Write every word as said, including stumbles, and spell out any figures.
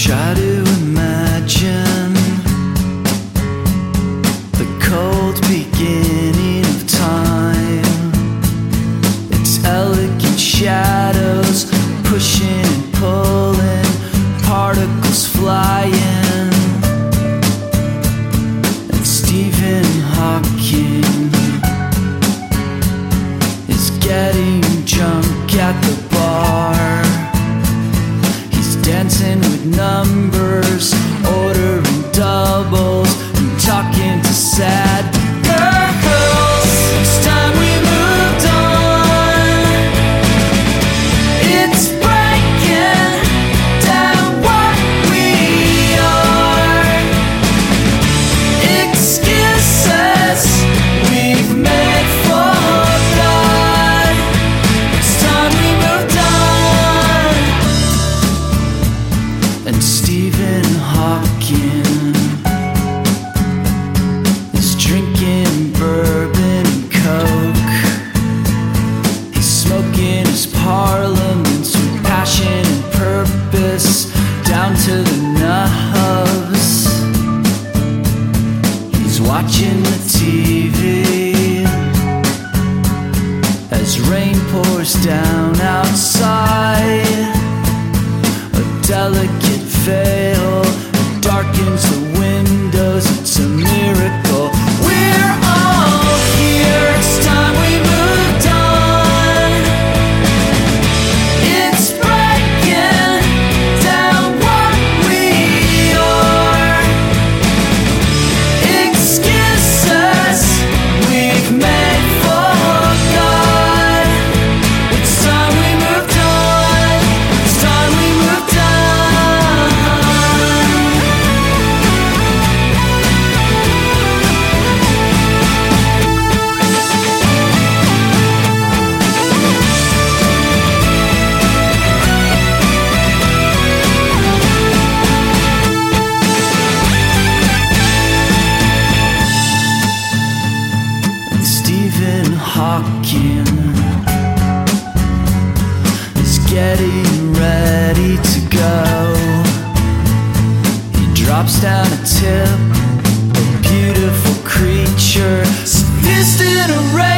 Try to imagine the cold beginning of time. Its elegant shadows pushing and pulling, particles flying. And Stephen Hawking is getting drunk at the bar. He's dancing with numbers, ordering doubles, and talking to sad girls. It's time we moved on. It's breaking down what we are. Excuses we've made for God. It's time we moved on. And Stephen Hawking is drinking bourbon and coke. He's smoking his parliaments with passion and purpose down to the nubs. He's watching the T V as rain pours down outside. A delicate veil darkens the windows. It's a miracle. We're all here. It's time we moved on. It's breaking down what we are. Excuses we've made for God. It's time we moved on. It's time we moved on. And Stephen Hawking is getting ready to go. He drops down a tip, a beautiful creature, fist in a red.